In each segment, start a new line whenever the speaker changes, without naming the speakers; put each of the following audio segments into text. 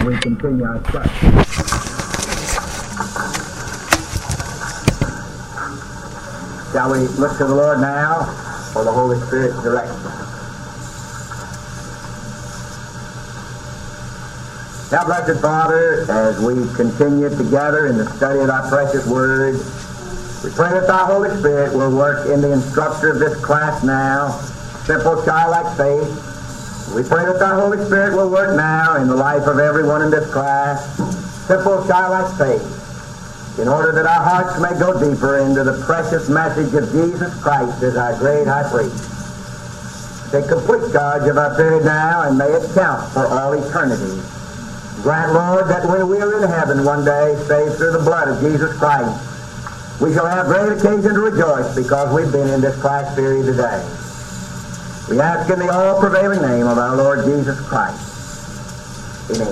we continue our study. Shall we look to the Lord now for the Holy Spirit's direction? Now, blessed Father, as we continue together in the study of thy precious word, we pray that thy Holy Spirit will work in the instructor of this class now, simple childlike faith. We pray that thy Holy Spirit will work now in the life of everyone in this class, simple childlike faith, in order that our hearts may go deeper into the precious message of Jesus Christ as our great high priest. Take complete charge of our period now, and may it count for all eternity. Grant, Lord, that when we are in heaven one day, saved through the blood of Jesus Christ, we shall have great occasion to rejoice because we've been in this class period today. We ask in the all-prevailing name of our Lord Jesus Christ. Amen.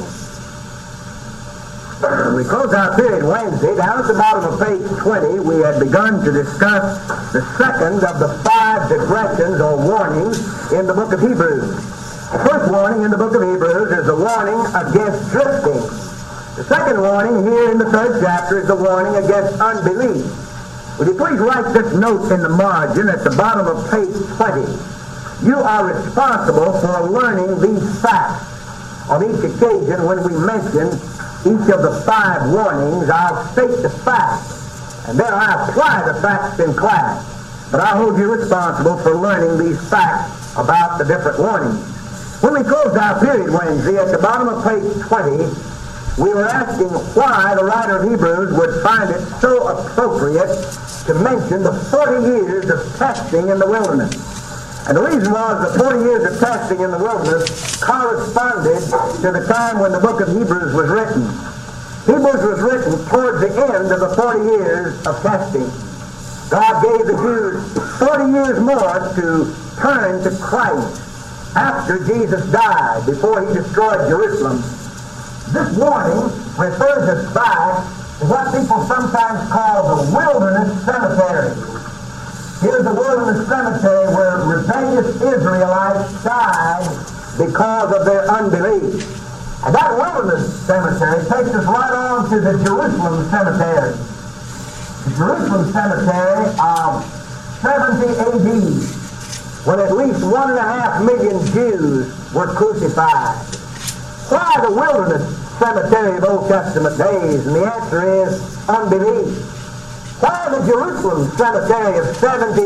When we close our period Wednesday, down at the bottom of page 20, we had begun to discuss the second of the 5 digressions or warnings in the book of Hebrews. The first warning in the book of Hebrews is the warning against drifting. The second warning here in the 3rd chapter is the warning against unbelief. Would you please write this note in the margin at the bottom of page 20? You are responsible for learning these facts. On each occasion when we mention each of the 5 warnings, I'll state the facts, and then I apply the facts in class. But I hold you responsible for learning these facts about the different warnings. When we closed our period Wednesday, at the bottom of page 20, we were asking why the writer of Hebrews would find it so appropriate to mention the 40 years of testing in the wilderness. And the reason was the 40 years of testing in the wilderness corresponded to the time when the book of Hebrews was written. Hebrews was written towards the end of the 40 years of testing. God gave the Jews 40 years more to turn to Christ after Jesus died, before he destroyed Jerusalem. This warning refers us back to what people sometimes call the wilderness cemetery. Here's the wilderness cemetery where rebellious Israelites died because of their unbelief. And that wilderness cemetery takes us right on to the Jerusalem cemetery. The Jerusalem cemetery of 70 A.D., when at least 1.5 million Jews were crucified. Why the wilderness cemetery of Old Testament days? And the answer is unbelief. Why the Jerusalem cemetery of 70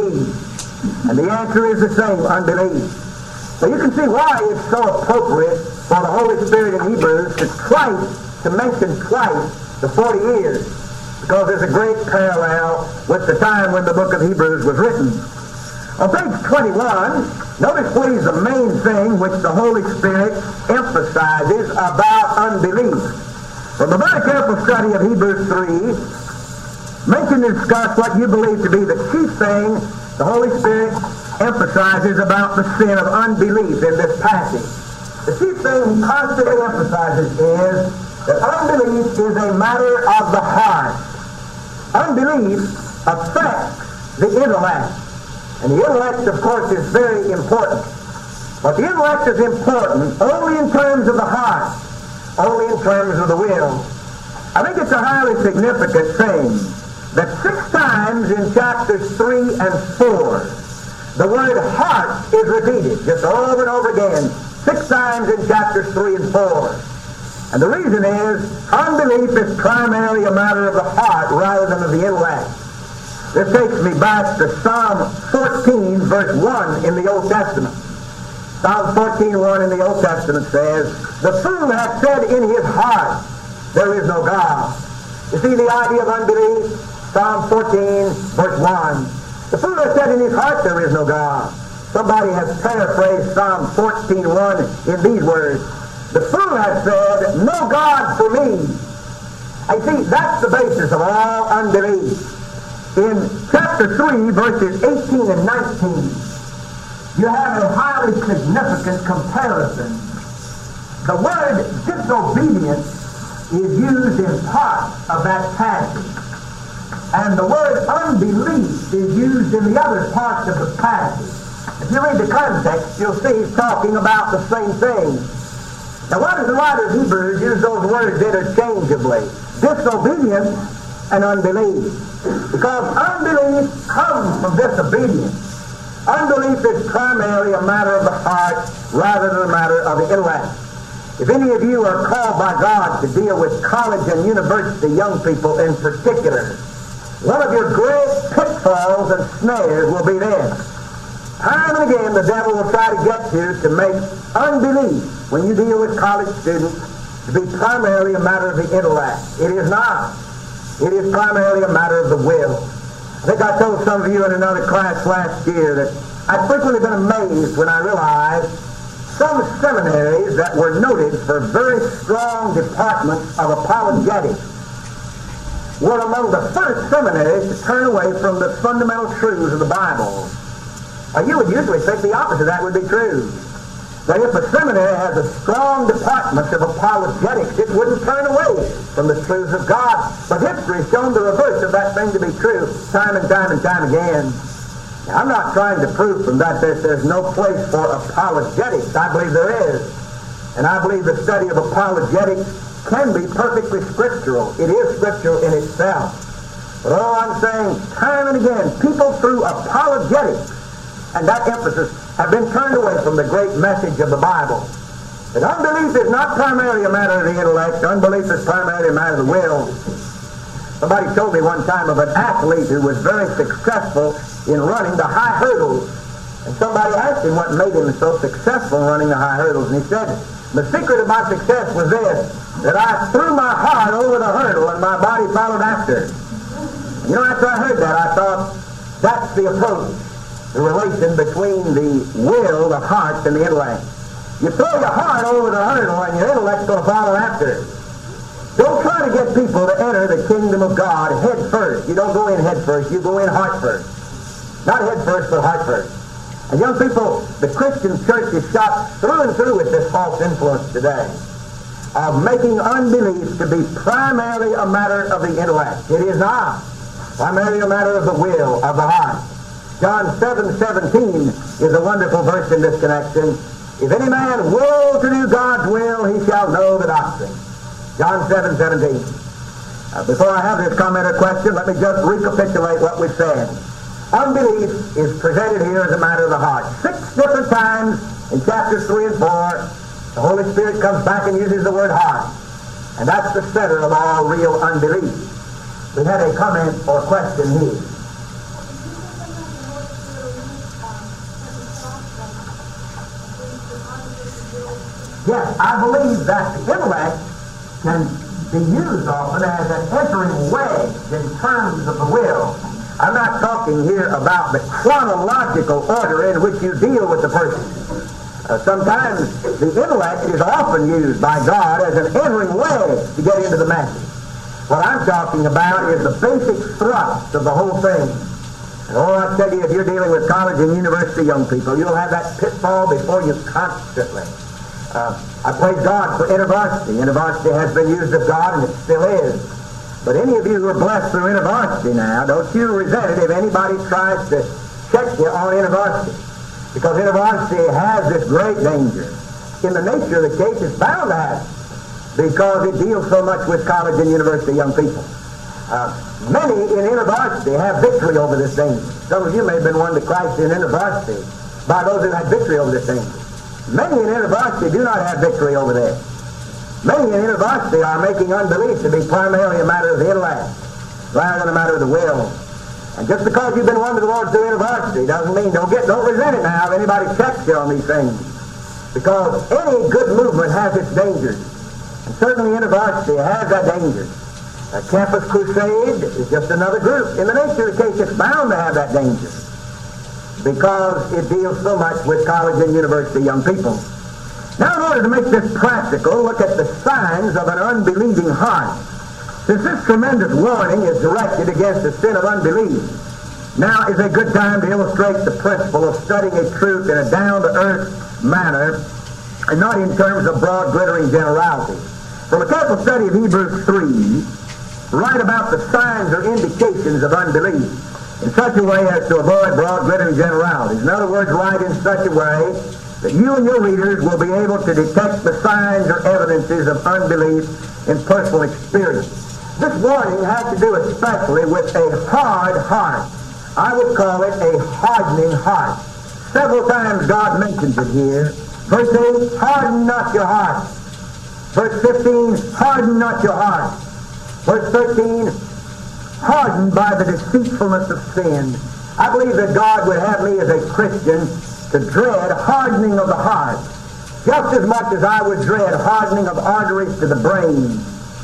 A.D.? And the answer is the same, unbelief. So you can see why it's so appropriate for the Holy Spirit in Hebrews to mention twice the 40 years, because there's a great parallel with the time when the book of Hebrews was written. On page 21, notice please the main thing which the Holy Spirit emphasizes about unbelief. From a very careful study of Hebrews 3, mention and discuss what you believe to be the chief thing the Holy Spirit emphasizes about the sin of unbelief in this passage. The chief thing he constantly emphasizes is that unbelief is a matter of the heart. Unbelief affects the intellect. And the intellect, of course, is very important. But the intellect is important only in terms of the heart, only in terms of the will. I think it's a highly significant thing that 6 times in chapters 3 and 4, the word heart is repeated, just over and over again, 6 times in chapters 3 and 4. And the reason is, unbelief is primarily a matter of the heart rather than of the intellect. This takes me back to Psalm 14, verse 1 in the Old Testament. Psalm 14:1 in the Old Testament says, "The fool hath said in his heart, there is no God." You see the idea of unbelief? Psalm 14, verse 1. The fool hath said in his heart, there is no God. Somebody has paraphrased Psalm 14:1 in these words, "The fool hath said, no God for me." I see, that's the basis of all unbelief. In chapter 3, verses 18 and 19, you have a highly significant comparison. The word disobedience is used in part of that passage. And the word unbelief is used in the other parts of the passage. If you read the context, you'll see he's talking about the same thing. Now, why does the writer of Hebrews use those words interchangeably? Disobedience and unbelief. Because unbelief comes from disobedience. Unbelief is primarily a matter of the heart rather than a matter of the intellect. If any of you are called by God to deal with college and university young people in particular, one of your great pitfalls and snares will be this. Time and again, the devil will try to get you to make unbelief, when you deal with college students, to be primarily a matter of the intellect. It is not. It is primarily a matter of the will. I think I told some of you in another class last year that I've frequently been amazed when I realized some seminaries that were noted for very strong departments of apologetics were among the first seminaries to turn away from the fundamental truths of the Bible. Now, you would usually think the opposite of that would be true. That if a seminary has a strong department of apologetics, it wouldn't turn away from the truths of God. But history has shown the reverse of that thing to be true time and time and time again. Now, I'm not trying to prove from that there's no place for apologetics. I believe there is. And I believe the study of apologetics can be perfectly scriptural. It is scriptural in itself. But all I'm saying, time and again, people through apologetics and that emphasis have been turned away from the great message of the Bible. That unbelief is not primarily a matter of the intellect. Unbelief is primarily a matter of the will. Somebody told me one time of an athlete who was very successful in running the high hurdles. And somebody asked him what made him so successful in running the high hurdles. And he said, the secret of my success was this, that I threw my heart over the hurdle and my body followed after. You know, after I heard that, I thought, that's the approach. The relation between the will, the heart, and the intellect. You throw your heart over the hurdle and your intellect's going to follow after. Don't try to get people to enter the kingdom of God head first. You don't go in head first, you go in heart first. Not head first, but heart first. And young people, the Christian church is shot through and through with this false influence today of making unbelief to be primarily a matter of the intellect. It is not. Primarily a matter of the will, of the heart. John 7:17 is a wonderful verse in this connection. If any man will to do God's will, he shall know the doctrine. John 7:17. Before I have this comment or question, let me just recapitulate what we've said. Unbelief is presented here as a matter of the heart. 6 different times in chapters 3 and 4, the Holy Spirit comes back and uses the word heart. And that's the center of all real unbelief. We had a comment or question here. Yes, I believe that the intellect can be used often as an entering wedge in terms of the will. I'm not talking here about the chronological order in which you deal with the person. Sometimes the intellect is often used by God as an entering wedge to get into the message. What I'm talking about is the basic thrust of the whole thing. And I tell you, if you're dealing with college and university young people, you'll have that pitfall before you constantly. I praise God for InterVarsity. InterVarsity has been used of God, and it still is. But any of you who are blessed through InterVarsity now, don't you resent it if anybody tries to check you on InterVarsity. Because InterVarsity has this great danger. In the nature of the case, it's bound to have it. Because it deals so much with college and university young people. Many in InterVarsity have victory over this danger. Some of you may have been won to Christ in InterVarsity by those who had victory over this danger. Many in InterVarsity do not have victory over this. Many in InterVarsity are making unbelief to be primarily a matter of the intellect rather than a matter of the will. And just because you've been won to the Lord through InterVarsity doesn't mean don't resent it now if anybody checks you on these things. Because any good movement has its dangers. And certainly InterVarsity has that danger. A Campus Crusade is just another group. In the nature of the case, it's bound to have that danger. Because it deals so much with college and university young people. Now, in order to make this practical, look at the signs of an unbelieving heart. Since this tremendous warning is directed against the sin of unbelief, now is a good time to illustrate the principle of studying a truth in a down-to-earth manner and not in terms of broad, glittering generalities. From a careful study of Hebrews 3, write about the signs or indications of unbelief in such a way as to avoid broad, glittering generalities. In other words, write in such a way that you and your readers will be able to detect the signs or evidences of unbelief in personal experience. This warning has to do especially with a hard heart. I would call it a hardening heart. Several times God mentions it here. Verse 8, harden not your heart. Verse 15, harden not your heart. Verse 13, hardened by the deceitfulness of sin. I believe that God would have me as a Christian to dread hardening of the heart, just as much as I would dread hardening of arteries to the brain.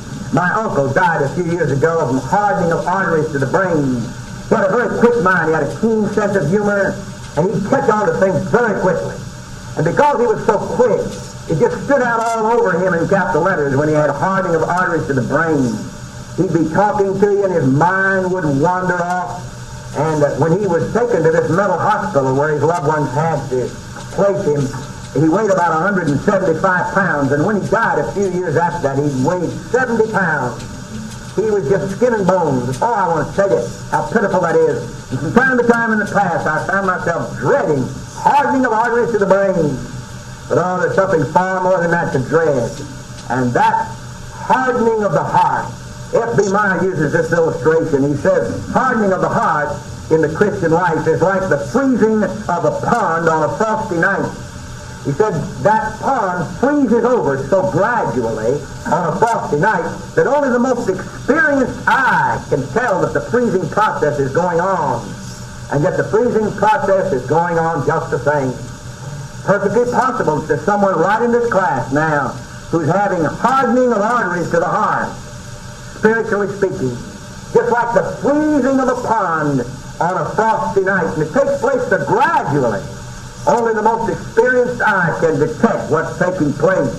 My uncle died a few years ago of hardening of arteries to the brain. He had a very quick mind. He had a keen sense of humor, and he'd catch on to things very quickly. And because he was so quick, it just stood out all over him in capital letters when he had hardening of arteries to the brain. He'd be talking to you, and his mind would wander off. And when he was taken to this mental hospital where his loved ones had to place him, he weighed about 175 pounds. And when he died a few years after that, he weighed 70 pounds. He was just skin and bones. Oh, I want to tell you how pitiful that is. And from time to time in the past, I found myself dreading hardening of arteries to the brain. But oh, there's something far more than that to dread. And that hardening of the heart. F.B. Meyer uses this illustration. He says, hardening of the heart in the Christian life is like the freezing of a pond on a frosty night. He said that pond freezes over so gradually on a frosty night that only the most experienced eye can tell that the freezing process is going on. And yet the freezing process is going on just the same. Perfectly possible that there's someone right in this class now who's having hardening of arteries to the heart, spiritually speaking, just like the freezing of a pond on a frosty night. And it takes place so gradually. Only the most experienced eye can detect what's taking place.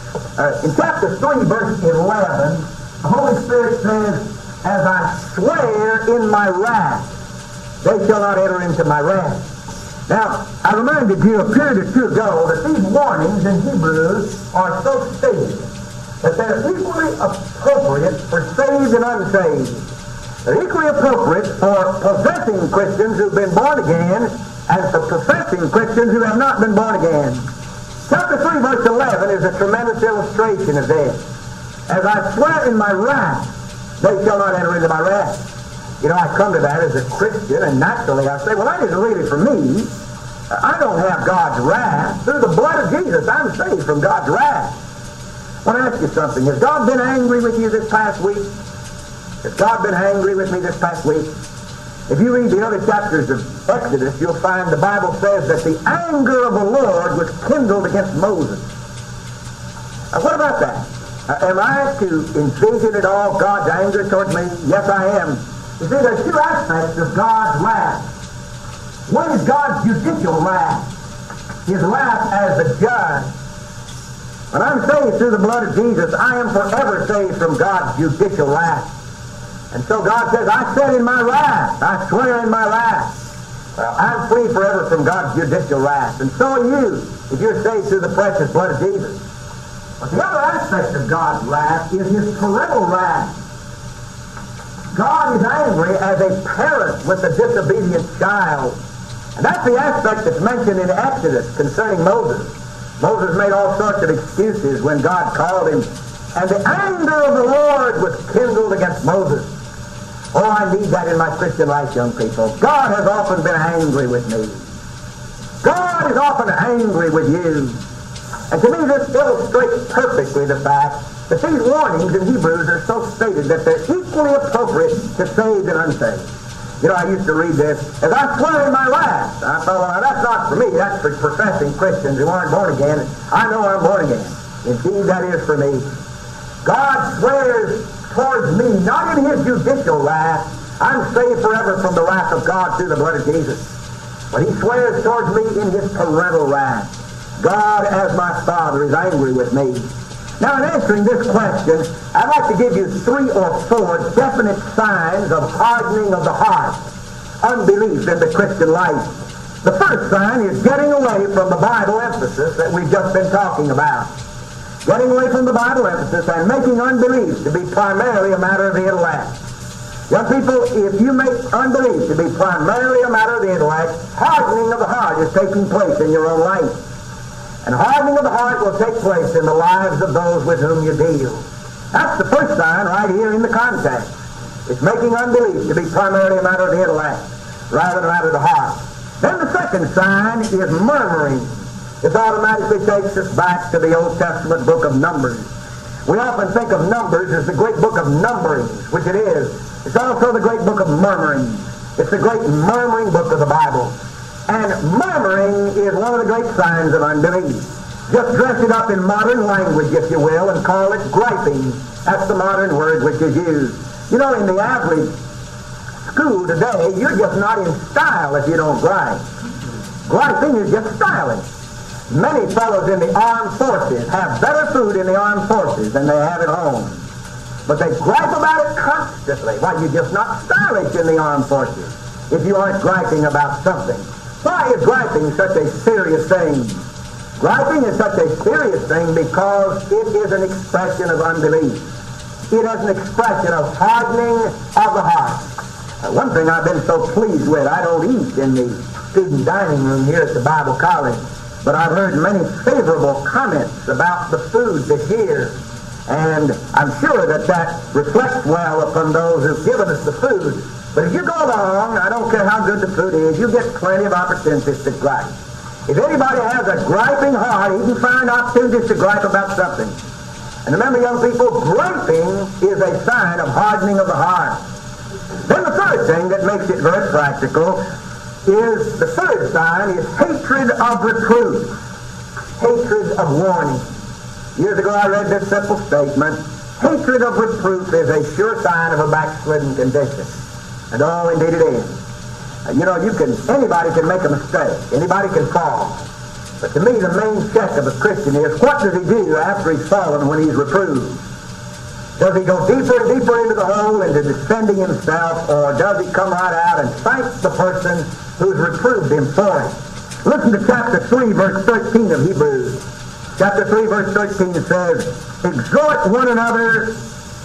In chapter 3, verse 11, the Holy Spirit says, as I swear in my wrath, they shall not enter into my rest. Now, I reminded you a period or two ago that these warnings in Hebrews are so stated that they're equally appropriate for saved and unsaved. They're equally appropriate for possessing Christians who've been born again and for professing Christians who have not been born again. Chapter 3, verse 11 is a tremendous illustration of this. As I swear in my wrath, they shall not enter into my rest. You know, I come to that as a Christian, and naturally I say, well, that isn't really for me. I don't have God's wrath. Through the blood of Jesus, I'm saved from God's wrath. I want to ask you something. Has God been angry with you this past week? Has God been angry with me this past week? If you read the early chapters of Exodus, you'll find the Bible says that the anger of the Lord was kindled against Moses. Now, what about that? Am I to envision at all God's anger toward me? Yes, I am. You see, there's two aspects of God's wrath. One is God's judicial wrath, His wrath as a judge. When I'm saved through the blood of Jesus, I am forever saved from God's judicial wrath. And so God says, I said in my wrath, I swear in my wrath. Well, I'm free forever from God's judicial wrath. And so are you, if you're saved through the precious blood of Jesus. But the other aspect of God's wrath is His parental wrath. God is angry as a parent with a disobedient child. And that's the aspect that's mentioned in Exodus concerning Moses. Moses made all sorts of excuses when God called him. And the anger of the Lord was kindled against Moses. Oh, I need that in my Christian life, young people. God has often been angry with me. God is often angry with you. And to me, this illustrates perfectly the fact that these warnings in Hebrews are so stated that they're equally appropriate to saved and unsaved. You know, I used to read this, as I swear in my wrath. I thought, well, that's not for me. That's for professing Christians who aren't born again. I know I'm born again. Indeed, that is for me. God swears towards me, not in His judicial wrath. I'm saved forever from the wrath of God through the blood of Jesus. But He swears towards me in His parental wrath. God, as my Father, is angry with me. Now, in answering this question, I'd like to give you 3 or 4 definite signs of hardening of the heart, unbelief in the Christian life. The first sign is getting away from the Bible emphasis that we've just been talking about. Getting away from the Bible emphasis and making unbelief to be primarily a matter of the intellect. Young people, if you make unbelief to be primarily a matter of the intellect, hardening of the heart is taking place in your own life. And hardening of the heart will take place in the lives of those with whom you deal. That's the first sign right here in the context. It's making unbelief to be primarily a matter of the intellect rather than a matter of the heart. Then the second sign is murmuring. This automatically takes us back to the Old Testament book of Numbers. We often think of Numbers as the great book of numberings, which it is. It's also the great book of murmuring. It's the great murmuring book of the Bible. And murmuring is one of the great signs of unbelief. Just dress it up in modern language, if you will, and call it griping. That's the modern word which is used. You know, in the average school today, you're just not in style if you don't gripe. Griping is just styling. Many fellows in the armed forces have better food in the armed forces than they have at home. But they gripe about it constantly. Why, you're just not stylish in the armed forces if you aren't griping about something. Why is griping such a serious thing? Griping is such a serious thing because it is an expression of unbelief. It is an expression of hardening of the heart. One thing I've been so pleased with, I don't eat in the student dining room here at the Bible College, but I've heard many favorable comments about the food that's here. And I'm sure that that reflects well upon those who've given us the food. But if you go along, I don't care how good the food is, you get plenty of opportunities to gripe. If anybody has a griping heart, he can find opportunities to gripe about something. And remember, young people, griping is a sign of hardening of the heart. Then the third thing that makes it very practical is, the third sign is hatred of reproof, hatred of warning. Years ago I read this simple statement: hatred of reproof is a sure sign of a backslidden condition. And oh, indeed it is. You know, anybody can make a mistake. Anybody can fall. But to me, the main check of a Christian is, what does he do after he's fallen when he's reproved? Does he go deeper and deeper into the hole, into defending himself, or does he come right out and thank the person who's reproved him for it? Listen to chapter 3, verse 13 of Hebrews. Chapter 3, verse 13 says, exhort one another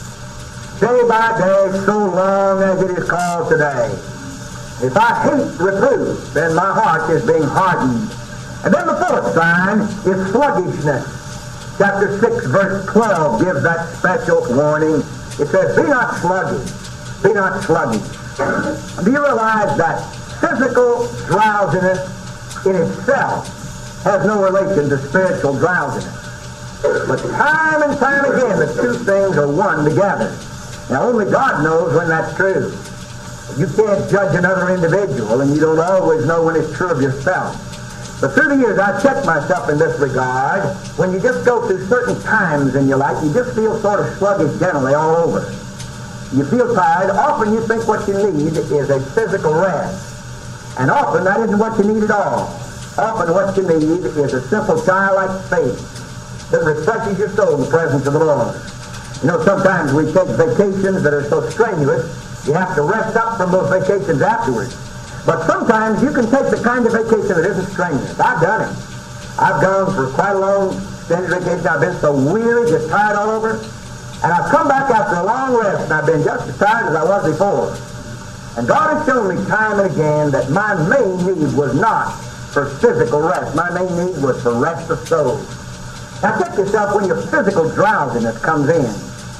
day by day, so long as it is called today. If I hate reproof, then my heart is being hardened. And then the fourth sign is sluggishness. Chapter 6, verse 12 gives that special warning. It says, be not sluggish. Be not sluggish. Do you realize that physical drowsiness in itself has no relation to spiritual drowsiness? But time and time again, the two things are one together. Now, only God knows when that's true. You can't judge another individual, and you don't always know when it's true of yourself. But through the years, I've checked myself in this regard. When you just go through certain times in your life, you just feel sort of sluggish generally all over. You feel tired. Often you think what you need is a physical rest. And often that isn't what you need at all. Often what you need is a simple childlike faith that refreshes your soul in the presence of the Lord. You know, sometimes we take vacations that are so strenuous, you have to rest up from those vacations afterwards. But sometimes you can take the kind of vacation that isn't strenuous. I've done it. I've gone for quite a long extended vacation. I've been so weary, just tired all over. And I've come back after a long rest, and I've been just as tired as I was before. And God has shown me time and again that my main need was not for physical rest. My main need was for rest of soul. Now check yourself when your physical drowsiness comes in.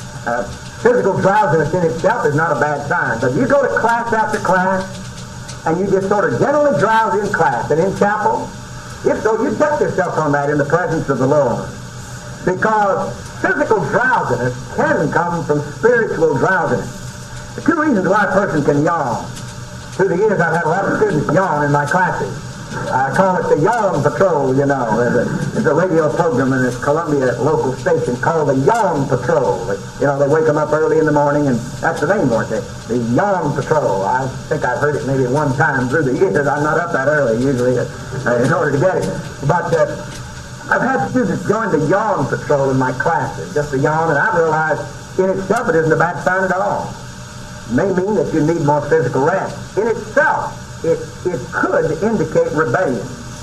Physical drowsiness in itself is not a bad sign. But you go to class after class, and you just sort of generally drowse in class and in chapel. If so, you check yourself on that in the presence of the Lord. Because physical drowsiness can come from spiritual drowsiness. The two reasons why a person can yawn. Through the years, I've had a lot of students yawn in my classes. I call it the Yawn Patrol, you know. There's a radio program in this Columbia local station called the Yawn Patrol. You know, they wake them up early in the morning, and that's the name for it, the Yawn Patrol. I think I've heard it maybe one time through the years. I'm not up that early usually in order to get it. But I've had students join the Yawn Patrol in my classes, just the yawn, and I realized in itself it isn't a bad sign at all. It may mean that you need more physical rest. In itself, it could indicate rebellion.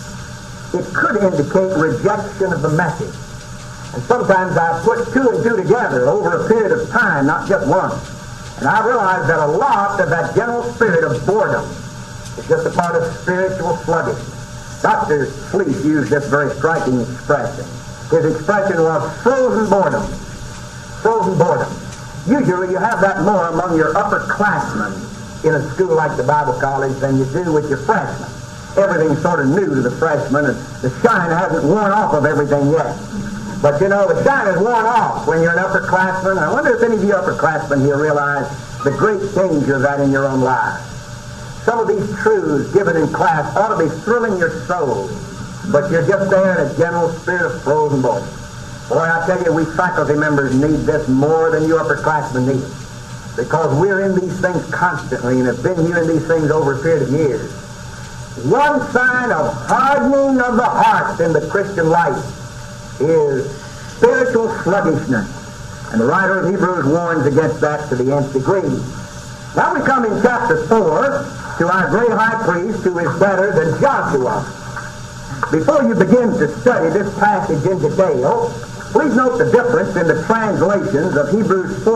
It could indicate rejection of the message. And sometimes I put two and two together over a period of time, not just once. And I realized that a lot of that general spirit of boredom is just a part of spiritual sluggishness. Dr. Fleece used this very striking expression. His expression was frozen boredom. Frozen boredom. Usually you have that more among your upperclassmen in a school like the Bible college than you do with your freshmen. Everything's sort of new to the freshmen, and the shine hasn't worn off of everything yet. But you know, the shine is worn off when you're an upperclassman. I wonder if any of you upperclassmen here realize the great danger of that in your own life. Some of these truths given in class ought to be thrilling your soul, but you're just there in a general spirit of frozen boredom. Boy, I tell you, we faculty members need this more than you upperclassmen need it, because we're in these things constantly and have been here in these things over a period of years. One sign of hardening of the heart in the Christian life is spiritual sluggishness. And the writer of Hebrews warns against that to the nth degree. Now we come in chapter 4 to our great high priest who is better than Joshua. Before you begin to study this passage in detail, please note the difference in the translations of Hebrews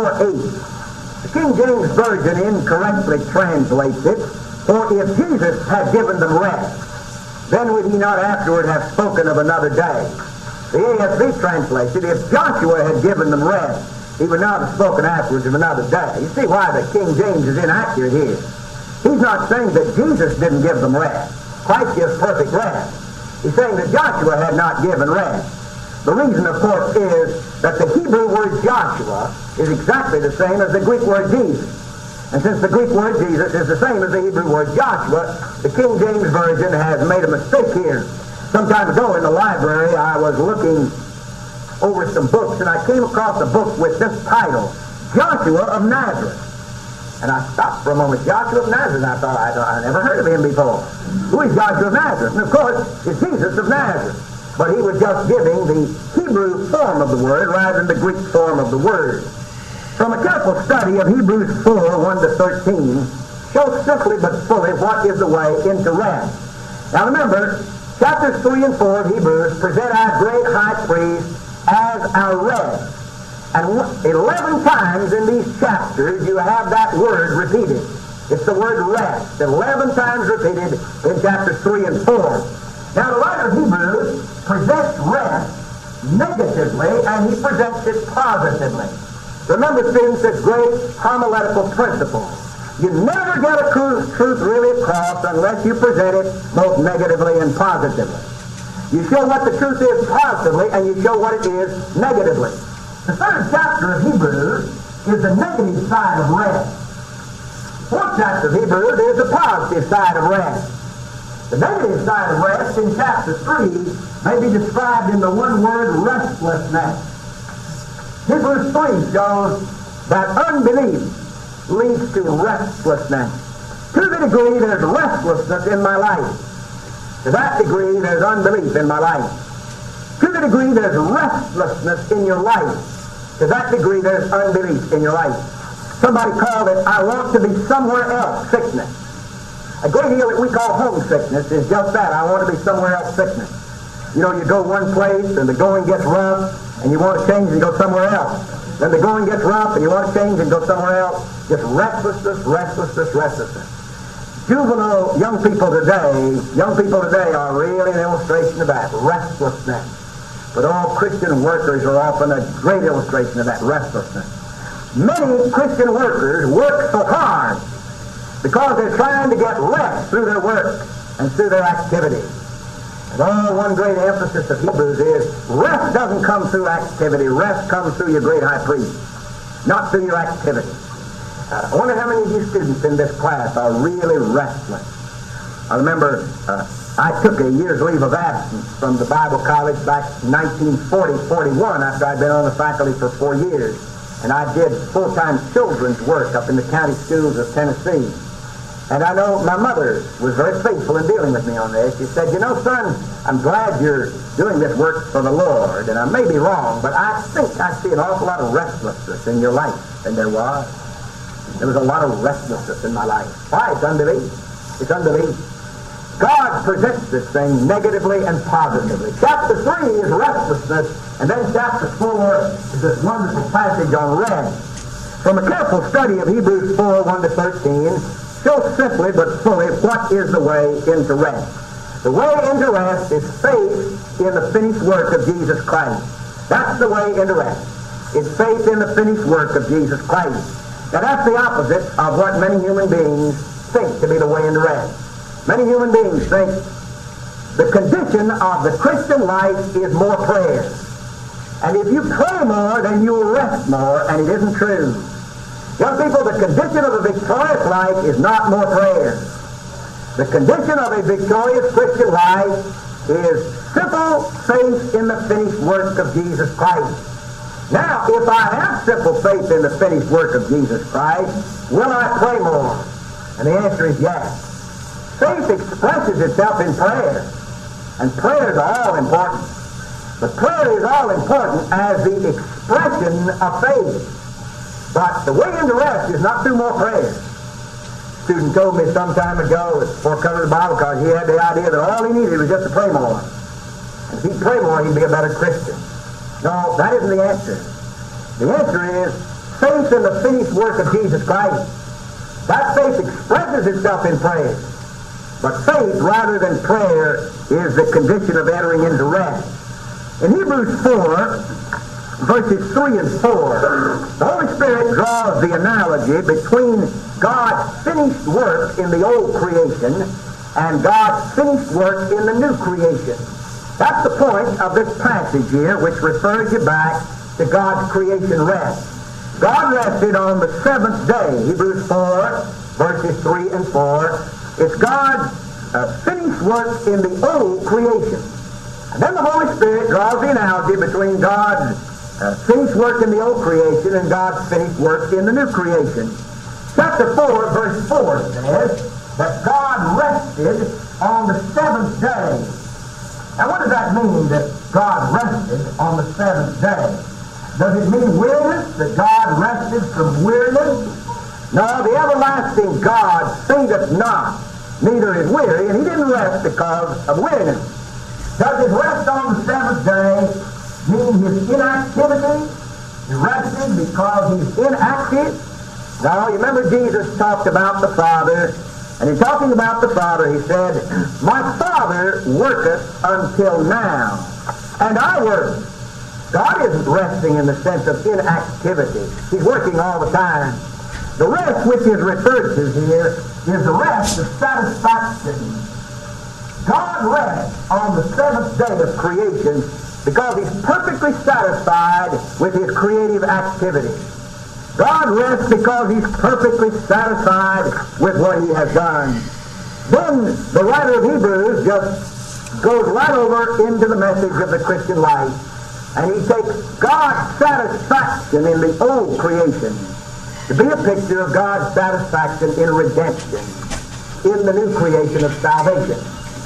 4:8. The King James Version incorrectly translates it, "For if Jesus had given them rest, then would he not afterward have spoken of another day." The ASV translation, "If Joshua had given them rest, he would not have spoken afterwards of another day." You see why the King James is inaccurate here. He's not saying that Jesus didn't give them rest. Christ gives perfect rest. He's saying that Joshua had not given rest. The reason, of course, is that the Hebrew word Joshua is exactly the same as the Greek word Jesus. And since the Greek word Jesus is the same as the Hebrew word Joshua, the King James Version has made a mistake here. Some time ago in the library, I was looking over some books, and I came across a book with this title, Joshua of Nazareth. And I stopped for a moment. Joshua of Nazareth. I thought, I never heard of him before. Who is Joshua of Nazareth? And of course, it's Jesus of Nazareth. But he was just giving the Hebrew form of the word rather than the Greek form of the word. From a careful study of Hebrews 4, 1-13, shows simply but fully what is the way into rest. Now remember, chapters 3 and 4 of Hebrews present our great high priest as our rest. And 11 times in these chapters you have that word repeated. It's the word rest, 11 times repeated in chapters 3 and 4. Now the writer of Hebrews presents rest negatively, and he presents it positively. Remember, students, this great homiletical principle. You never get a truth really across unless you present it both negatively and positively. You show what the truth is positively, and you show what it is negatively. The third chapter of Hebrews is the negative side of rest. Fourth chapter of Hebrews is the positive side of rest. The negative side of rest in chapter 3 may be described in the one word restlessness. Hebrews 3 shows that unbelief leads to restlessness. To the degree there's restlessness in my life, to that degree there's unbelief in my life. To the degree there's restlessness in your life, to that degree there's unbelief in your life. Somebody called it, "I want to be somewhere else" sickness. A great deal that we call homesickness is just that, I want to be somewhere else sickness. You know, you go one place and the going gets rough and you want to change and go somewhere else. Then the going gets rough and you want to change and go somewhere else. Just restlessness, restlessness, restlessness. Juvenile young people today are really an illustration of that, restlessness. But all Christian workers are often a great illustration of that restlessness. Many Christian workers work so hard because they're trying to get rest through their work and through their activity. And one great emphasis of Hebrews is rest doesn't come through activity. Rest comes through your great high priest, not through your activity. I wonder how many of you students in this class are really restless. I remember I took a year's leave of absence from the Bible college back in 1940-41 after I'd been on the faculty for 4 years. And I did full-time children's work up in the county schools of Tennessee. And I know my mother was very faithful in dealing with me on this. She said, "You know, son, I'm glad you're doing this work for the Lord, and I may be wrong, but I think I see an awful lot of restlessness in your life." And there was. There was a lot of restlessness in my life. Why? It's unbelief. It's unbelief. God presents this thing negatively and positively. Chapter 3 is restlessness, and then chapter 4 is this wonderful passage on rest. From a careful study of Hebrews 4, 1-13, shows simply but fully what is the way into rest. The way into rest is faith in the finished work of Jesus Christ. That's the way into rest. It's faith in the finished work of Jesus Christ. Now that's the opposite of what many human beings think to be the way into rest. Many human beings think the condition of the Christian life is more prayer. And if you pray more, then you'll rest more, and it isn't true. Young people, the condition of a victorious life is not more prayer. The condition of a victorious Christian life is simple faith in the finished work of Jesus Christ. Now, if I have simple faith in the finished work of Jesus Christ, will I pray more? And the answer is yes. Faith expresses itself in prayer, and prayer is all important. But prayer is all important as the expression of faith. But the way into rest is not through more prayer. A student told me some time ago before covering the Bible because he had the idea that all he needed was just to pray more. And if he'd pray more, he'd be a better Christian. No, that isn't the answer. The answer is faith in the finished work of Jesus Christ. That faith expresses itself in prayer. But faith, rather than prayer, is the condition of entering into rest. In Hebrews 4, verses 3 and 4, the Holy Spirit draws the analogy between God's finished work in the old creation and God's finished work in the new creation. That's the point of this passage here, which refers you back to God's creation rest. God rested on the seventh day, Hebrews 4, verses 3 and 4. It's God's finished work in the old creation. And then the Holy Spirit draws the analogy between God's finished work in the old creation and God's finished work in the new creation. Chapter 4, verse 4 says that God rested on the seventh day. Now, what does that mean, that God rested on the seventh day? Does it mean weariness, that God rested from weariness? No, the everlasting God fainteth not, neither is weary, and he didn't rest because of weariness. Does his rest on the seventh day mean his inactivity? He rested because he's inactive? No, you remember Jesus talked about the Father. And in talking about the Father, he said, my Father worketh until now, and I work. God isn't resting in the sense of inactivity. He's working all the time. The rest which is referred to here is the rest of satisfaction. God rests on the seventh day of creation because he's perfectly satisfied with his creative activity. God rests because he's perfectly satisfied with what he has done. Then the writer of Hebrews just goes right over into the message of the Christian life. And he takes God's satisfaction in the old creation to be a picture of God's satisfaction in redemption, in the new creation of salvation.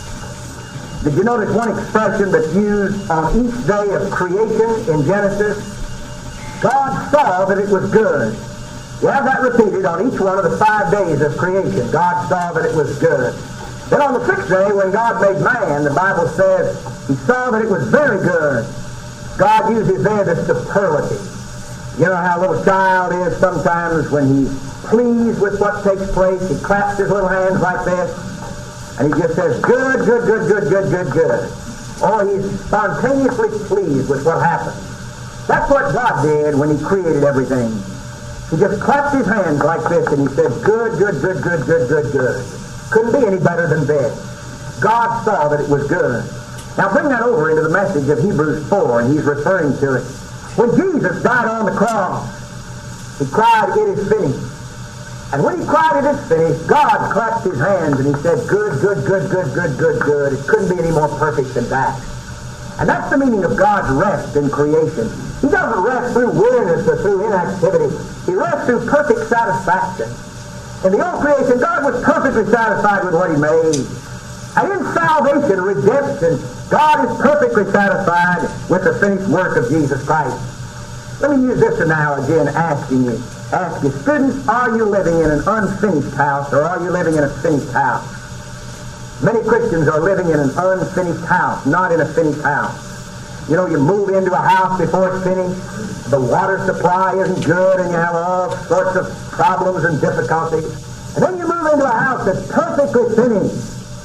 Did you notice one expression that's used on each day of creation in Genesis? God saw that it was good. You have that repeated on each one of the 5 days of creation. God saw that it was good. Then on the sixth day, when God made man, the Bible says he saw that it was very good. God uses there the superlative. You know how a little child is sometimes when he's pleased with what takes place. He claps his little hands like this, and he just says, good, good, good, good, good, good, good. Or he's spontaneously pleased with what happened. That's what God did when he created everything. He just clapped his hands like this and he said, good, good, good, good, good, good, good. Couldn't be any better than this. God saw that it was good. Now bring that over into the message of Hebrews 4, and he's referring to it. When Jesus died on the cross, he cried, it is finished. And when he cried, it is finished, God clapped his hands and he said, good, good, good, good, good, good, good. It couldn't be any more perfect than that. And that's the meaning of God's rest in creation. He doesn't rest through weariness or through inactivity. He rests through perfect satisfaction. In the old creation, God was perfectly satisfied with what he made. And in salvation, redemption, God is perfectly satisfied with the finished work of Jesus Christ. Let me use this analogy in asking you, students, are you living in an unfinished house or are you living in a finished house? Many Christians are living in an unfinished house, not in a finished house. You know, you move into a house before it's finished, the water supply isn't good, and you have all sorts of problems and difficulties. And then you move into a house that's perfectly finished.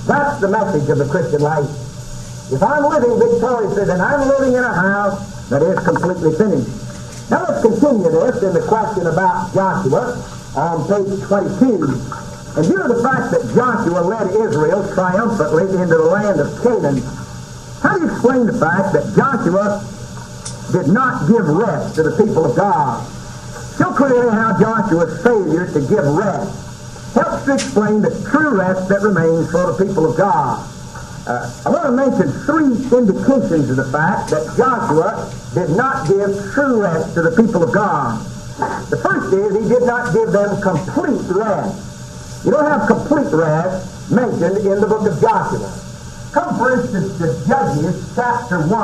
That's the message of the Christian life. If I'm living victoriously, then I'm living in a house that is completely finished. Now let's continue this in the question about Joshua on page 22. And due to the fact that Joshua led Israel triumphantly into the land of Canaan, how do you explain the fact that Joshua did not give rest to the people of God? Show clearly how Joshua's failure to give rest helps to explain the true rest that remains for the people of God. I want to mention three indications of the fact that Joshua did not give true rest to the people of God. The first is he did not give them complete rest. You don't have complete rest mentioned in the book of Joshua. Come, for instance, to Judges chapter 1.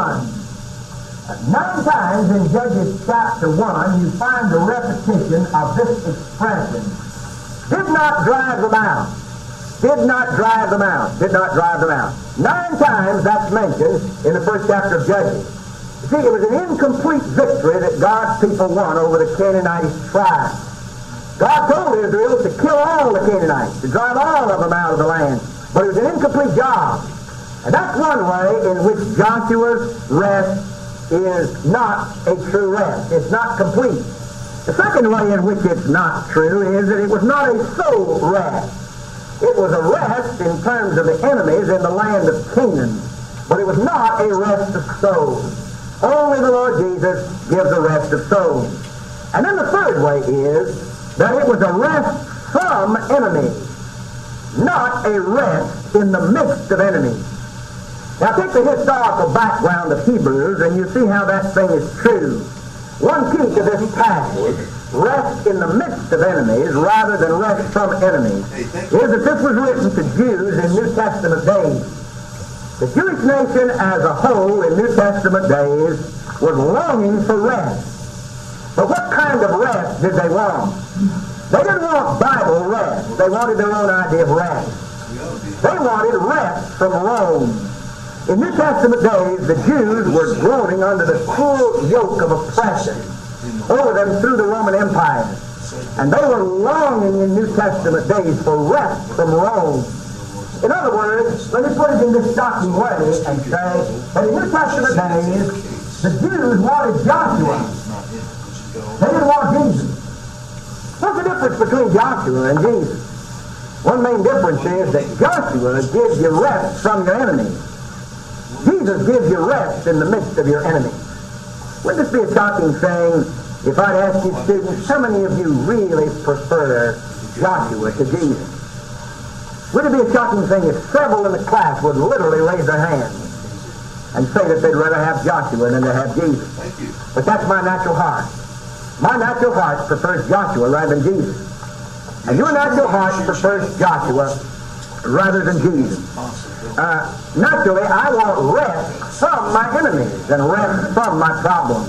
9 times in Judges chapter 1 you find the repetition of this expression. Did not drive them out. Did not drive them out. Did not drive them out. 9 times that's mentioned in the first chapter of Judges. You see, it was an incomplete victory that God's people won over the Canaanite tribe. God told Israel to kill all the Canaanites, to drive all of them out of the land. But it was an incomplete job. And that's one way in which Joshua's rest is not a true rest. It's not complete. The second way in which it's not true is that it was not a soul rest. It was a rest in terms of the enemies in the land of Canaan. But it was not a rest of souls. Only the Lord Jesus gives a rest of souls. And then the third way is that it was a rest from enemies, not a rest in the midst of enemies. Now take the historical background of Hebrews and you see how that thing is true. One key to this passage, rest in the midst of enemies rather than rest from enemies, is that this was written to Jews in New Testament days. The Jewish nation as a whole in New Testament days was longing for rest. But what kind of rest did they want? They didn't want Bible rest. They wanted their own idea of rest. They wanted rest from Rome. In New Testament days, the Jews were groaning under the cruel yoke of oppression over them through the Roman Empire. And they were longing in New Testament days for rest from Rome. In other words, let me put it in this shocking way and say that in New Testament days, the Jews wanted Joshua. They didn't want Jesus. What's the difference between Joshua and Jesus? One main difference is that Joshua gives you rest from your enemies. Jesus gives you rest in the midst of your enemies. Wouldn't this be a shocking thing if I'd ask you students, how many of you really prefer Joshua to Jesus? Would it be a shocking thing if several in the class would literally raise their hands and say that they'd rather have Joshua than to have Jesus? But that's my natural heart. My natural heart prefers Joshua rather than Jesus. And your natural heart prefers Joshua rather than Jesus. Naturally, I want rest from my enemies and rest from my problems.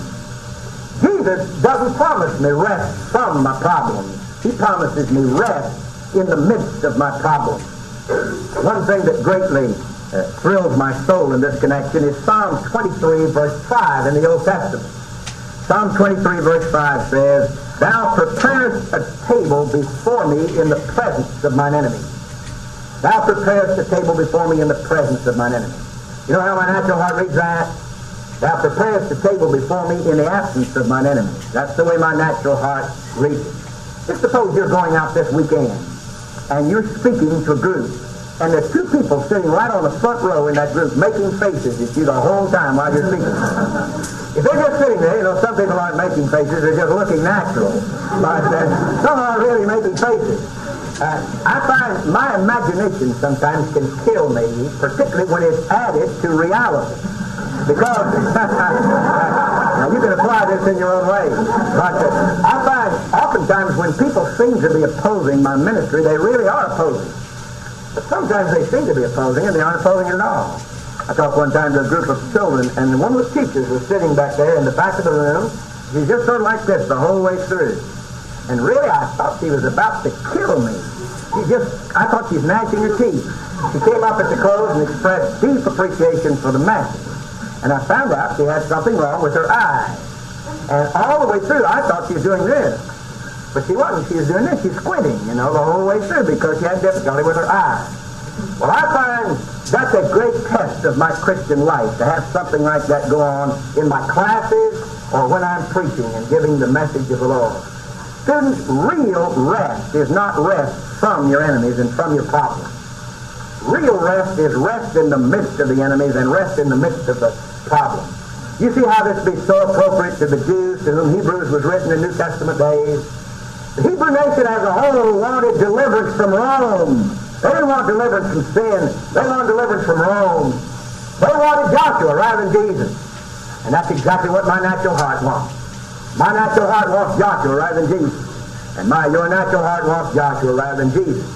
Jesus doesn't promise me rest from my problems. He promises me rest in the midst of my problems. One thing that greatly thrills my soul in this connection is Psalm 23, verse 5 in the Old Testament. Psalm 23, verse 5 says, Thou preparest a table before me in the presence of mine enemies. Thou preparest a table before me in the presence of mine enemies. You know how my natural heart reads that? Thou preparest a table before me in the absence of mine enemies. That's the way my natural heart reads it. Just suppose you're going out this weekend and you're speaking to a group, and there's two people sitting right on the front row in that group making faces at you the whole time while you're speaking. If they're just sitting there, you know, some people aren't making faces, they're just looking natural. But some are really making faces. I find my imagination sometimes can kill me, particularly when it's added to reality. Because, now you can apply this in your own way, but I find oftentimes when people seem to be opposing my ministry, they really are opposing. But sometimes they seem to be opposing and they aren't opposing it at all. I talked one time to a group of children, and one of the teachers was sitting back there in the back of the room. She's just sort of like this the whole way through. And really, I thought she was about to kill me. I thought she was gnashing her teeth. She came up at the close and expressed deep appreciation for the message. And I found out she had something wrong with her eye. And all the way through, I thought she was doing this. But she wasn't. She was doing this. She's squinting, you know, the whole way through because she had difficulty with her eye. Well, I find that's a great test of my Christian life, to have something like that go on in my classes or when I'm preaching and giving the message of the Lord. Students, real rest is not rest from your enemies and from your problems. Real rest is rest in the midst of the enemies and rest in the midst of the problems. You see how this be so appropriate to the Jews to whom Hebrews was written in New Testament days? The Hebrew nation as a whole wanted deliverance from Rome. They didn't want deliverance from sin. They wanted deliverance from Rome. They wanted Joshua rather than Jesus. And that's exactly what my natural heart wants. My natural heart wants Joshua rather than Jesus. And your natural heart wants Joshua rather than Jesus.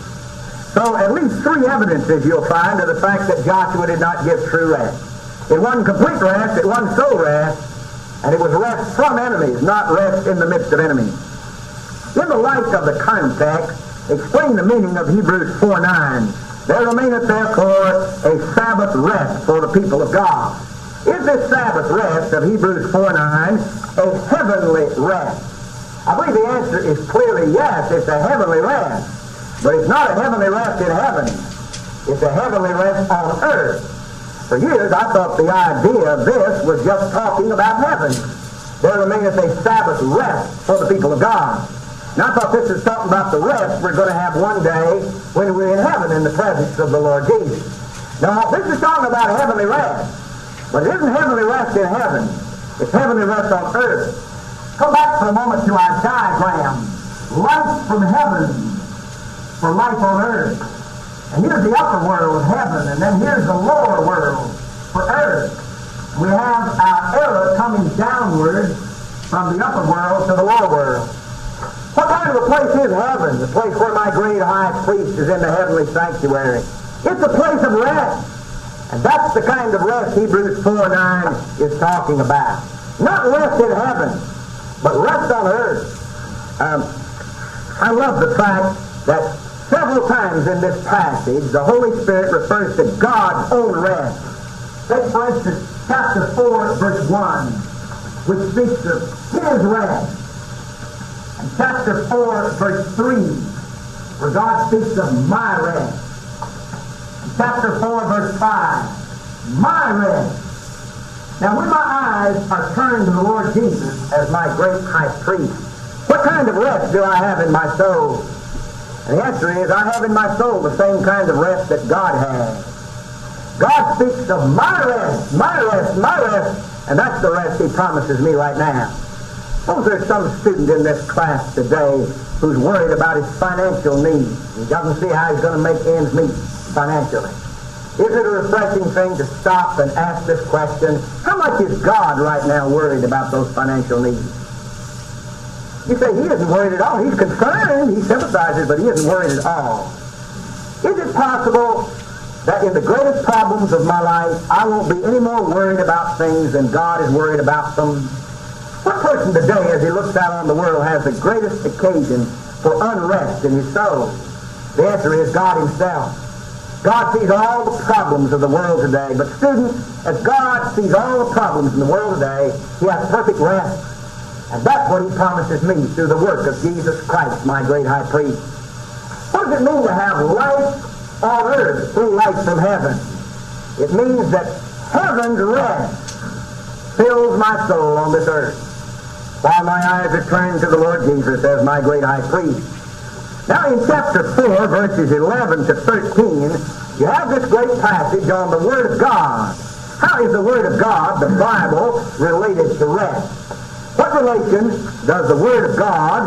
So at least three evidences you'll find of the fact that Joshua did not give true rest. It wasn't complete rest, it wasn't soul rest, and it was rest from enemies, not rest in the midst of enemies. In the light of the context, explain the meaning of Hebrews 4:9. There remaineth therefore a Sabbath rest for the people of God. Is this Sabbath rest of Hebrews 4:9 a heavenly rest? I believe the answer is clearly yes, it's a heavenly rest. But it's not a heavenly rest in heaven. It's a heavenly rest on earth. For years I thought the idea of this was just talking about heaven. There remaineth a Sabbath rest for the people of God. And I thought this is talking about the rest we're going to have one day when we're in heaven in the presence of the Lord Jesus. Now, this is talking about heavenly rest. But it isn't heavenly rest in heaven. It's heavenly rest on earth. Come back for a moment to our diagram. Life from heaven for life on earth. And here's the upper world, heaven, and then here's the lower world for earth. We have our arrow coming downward from the upper world to the lower world. What kind of a place is heaven? The place where my great high priest is in the heavenly sanctuary. It's a place of rest. And that's the kind of rest Hebrews 4:9 is talking about. Not rest in heaven, but rest on earth. I love the fact that several times in this passage, the Holy Spirit refers to God's own rest. Take, for instance, chapter 4, verse 1, which speaks of His rest. And chapter 4, verse 3, where God speaks of my rest. And chapter 4, verse 5, my rest. Now, when my eyes are turned to the Lord Jesus as my great high priest, what kind of rest do I have in my soul? And the answer is, I have in my soul the same kind of rest that God has. God speaks of my rest, my rest, my rest, and that's the rest He promises me right now. Suppose there's some student in this class today who's worried about his financial needs. He doesn't see how he's going to make ends meet financially. Is it a refreshing thing to stop and ask this question? How much is God right now worried about those financial needs? You say, He isn't worried at all. He's concerned. He sympathizes, but He isn't worried at all. Is it possible that in the greatest problems of my life, I won't be any more worried about things than God is worried about them? What person today, as he looks out on the world, has the greatest occasion for unrest in his soul? The answer is God Himself. God sees all the problems of the world today. But students, as God sees all the problems in the world today, He has perfect rest. And that's what He promises me through the work of Jesus Christ, my great high priest. What does it mean to have life on earth through life from heaven? It means that heaven's rest fills my soul on this earth, while my eyes are turned to the Lord Jesus as my great high priest. Now in chapter 4, verses 11 to 13, you have this great passage on the Word of God. How is the Word of God, the Bible, related to rest? What relation does the Word of God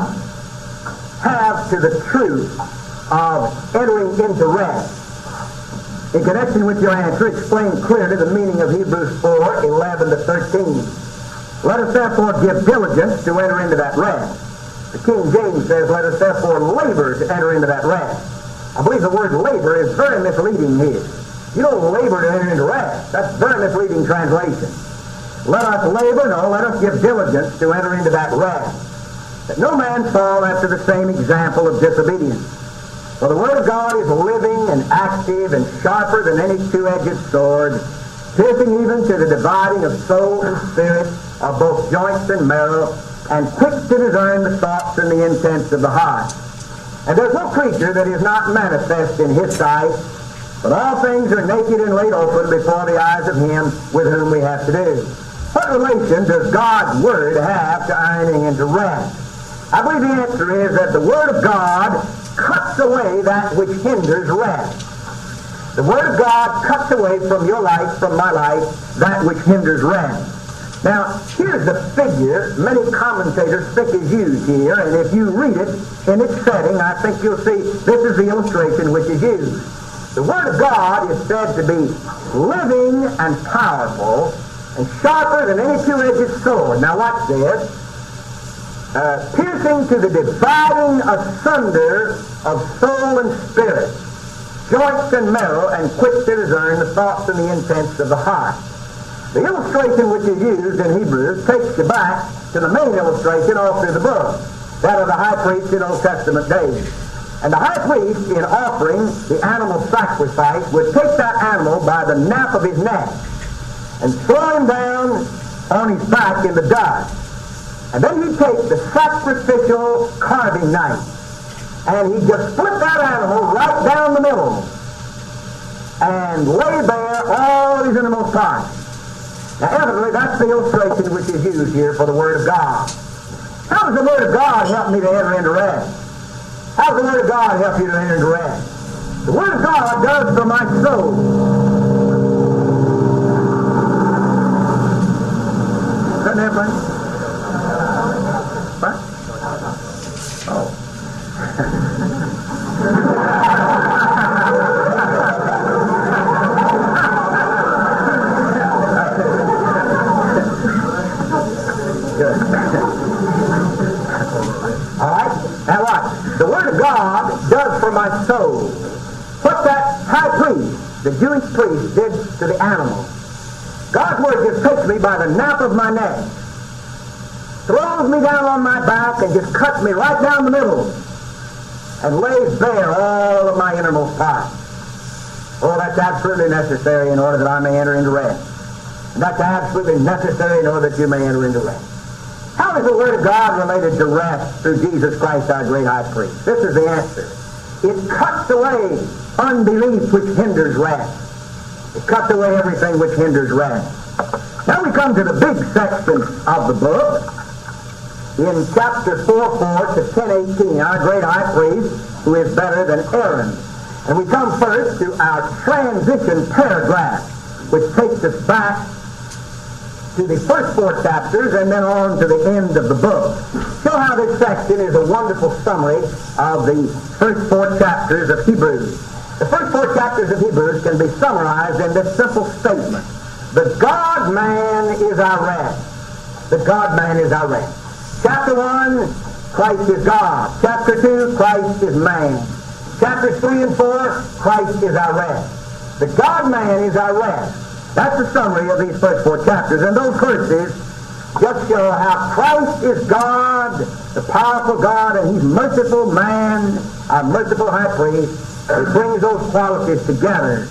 have to the truth of entering into rest? In connection with your answer, explain clearly the meaning of Hebrews 4, 11 to 13. Let us therefore give diligence to enter into that rest. The King James says, let us therefore labor to enter into that rest. I believe the word labor is very misleading here. You don't labor to enter into rest. That's very misleading translation. Let us labor, no, let us give diligence to enter into that rest, that no man fall after the same example of disobedience. For the Word of God is living and active and sharper than any two-edged sword, piercing even to the dividing of soul and spirit, of both joints and marrow, and quick to discern the thoughts and the intents of the heart. And there's no creature that is not manifest in His sight, But all things are naked and laid open before the eyes of him with whom we have to do. What relation does God's Word have to ironing and to rest? I believe the answer is that the Word of God cuts away that which hinders rest. The Word of God cuts away from your life, from my life, that which hinders rest. Now, here's the figure many commentators think is used here, and if you read it in its setting, I think you'll see this is the illustration which is used. The Word of God is said to be living and powerful and sharper than any two-edged sword. Now watch this. Piercing to the dividing asunder of soul and spirit, joints and marrow, and quick to discern the thoughts and the intents of the heart. The illustration which is used in Hebrews takes you back to the main illustration all through the book, that of the high priest in Old Testament days. And the high priest, in offering the animal sacrifice, would take that animal by the nape of his neck and throw him down on his back in the dust. And then he'd take the sacrificial carving knife and he'd just split that animal right down the middle and lay bare all his innermost parts. Now, evidently, that's the illustration which is used here for the Word of God. How does the Word of God help me to enter into rest? How does the Word of God help you to enter into rest? The Word of God does for my soul. Is that everybody? What? Oh. Good. All right. Now watch. The Word of God does for my soul what that high priest, the Jewish priest, did to the animal. God's Word just takes me by the nape of my neck, throws me down on my back, and just cuts me right down the middle, and lays bare all of my innermost parts. Oh, that's absolutely necessary in order that I may enter into rest. And that's absolutely necessary in order that you may enter into rest. How is the Word of God related to rest through Jesus Christ, our great high priest? This is the answer. It cuts away unbelief which hinders rest. It cuts away everything which hinders rest. Now we come to the big section of the book. In chapter 4:4 to 10:18, our great high priest, who is better than Aaron. And we come first to our transition paragraph, which takes us back to the first 4 chapters and then on to the end of the book. Show how this section is a wonderful summary of the first 4 chapters of Hebrews. The first 4 chapters of Hebrews can be summarized in this simple statement. The God-man is our rest. The God-man is our rest. Chapter 1, Christ is God. Chapter 2, Christ is man. Chapters 3 and 4, Christ is our rest. The God-man is our rest. That's the summary of these first 4 chapters. And those verses just show how Christ is God, the powerful God, and He's merciful man, our merciful high priest. He brings those qualities together.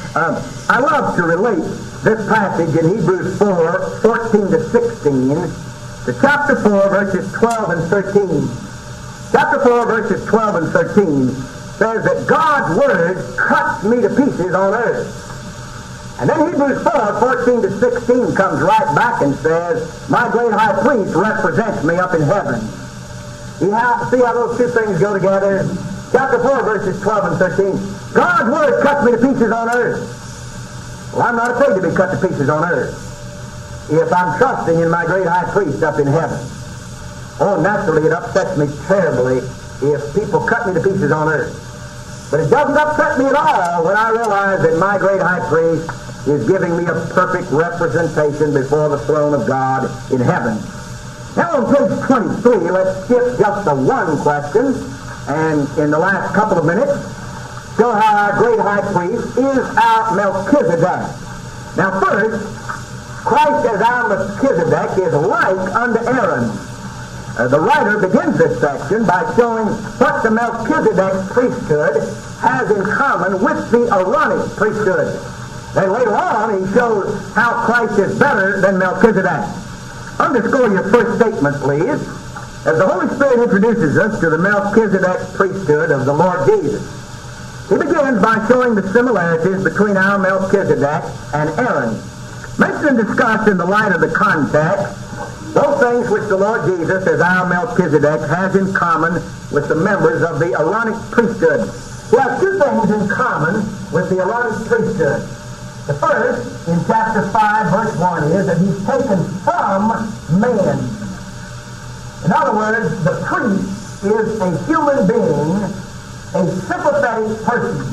I love to relate this passage in Hebrews 4:14 to 16 to chapter 4, verses 12 and 13. Chapter 4, verses 12 and 13 says that God's Word cuts me to pieces on earth. And then Hebrews 4:14 to 16 comes right back and says, my great high priest represents me up in heaven. See how those two things go together? Chapter 4, verses 12 and 13. God's Word cuts me to pieces on earth. Well, I'm not afraid to be cut to pieces on earth if I'm trusting in my great high priest up in heaven. Oh, naturally, it upsets me terribly if people cut me to pieces on earth. But it doesn't upset me at all when I realize that my great high priest is giving me a perfect representation before the throne of God in heaven. Now on page 23, let's skip just the one question, and in the last couple of minutes, show how our great high priest is our Melchizedek. Now first, Christ as our Melchizedek is like unto Aaron. The writer begins this section by showing what the Melchizedek priesthood has in common with the Aaronic priesthood. Then later on, he shows how Christ is better than Melchizedek. Underscore your first statement, please, as the Holy Spirit introduces us to the Melchizedek priesthood of the Lord Jesus. He begins by showing the similarities between our Melchizedek and Aaron. Mentioned and discussed in the light of the context, those things which the Lord Jesus, as our Melchizedek, has in common with the members of the Aaronic priesthood. He has two things in common with the Aaronic priesthood. The first, in chapter 5, verse 1, is that he's taken from man. In other words, the priest is a human being, a sympathetic person.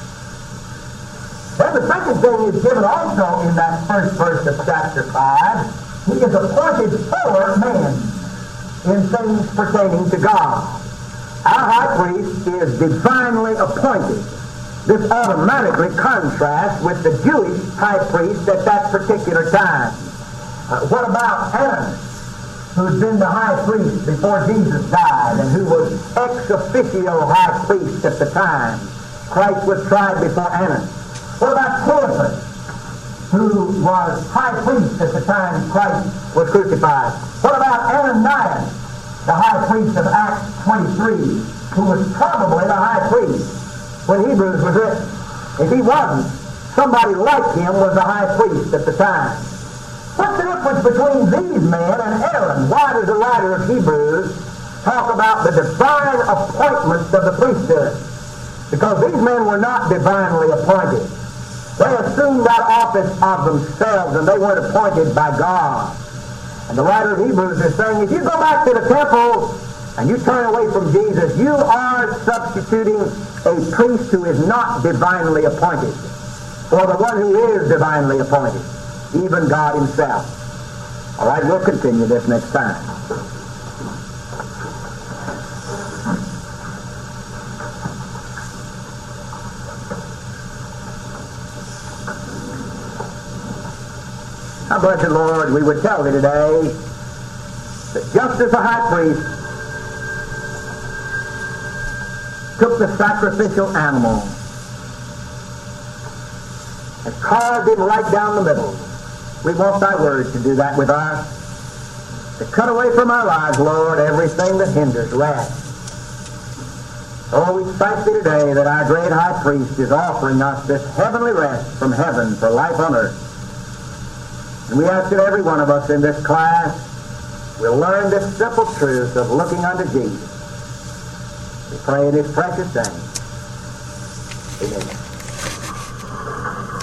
Then the second thing is given also in that first verse of chapter 5. He is appointed for man in things pertaining to God. Our high priest is divinely appointed. This automatically contrasts with the Jewish high priest at that particular time. What about Annas, who's been the high priest before Jesus died and who was ex officio high priest at the time? Christ was tried before Annas. What about Caiaphas, who was high priest at the time Christ was crucified? What about Ananias, the high priest of Acts 23, who was probably the high priest when Hebrews was written? If he wasn't, somebody like him was the high priest at the time. What's the difference between these men and Aaron? Why does the writer of Hebrews talk about the divine appointments of the priesthood? Because these men were not divinely appointed. They assumed that office of themselves, and they weren't appointed by God. And the writer of Hebrews is saying, if you go back to the temple and you turn away from Jesus, you are substituting a priest who is not divinely appointed for the one who is divinely appointed, even God himself. All right, we'll continue this next time. Our blessed Lord, we would tell thee today that just as the high priest took the sacrificial animal and carved him right down the middle, we want thy word to do that with us, to cut away from our lives, Lord, everything that hinders rest. Oh, we thank thee today that our great high priest is offering us this heavenly rest from heaven for life on earth. And we ask that every one of us in this class will learn this simple truth of looking unto Jesus. We pray in his precious name. Amen.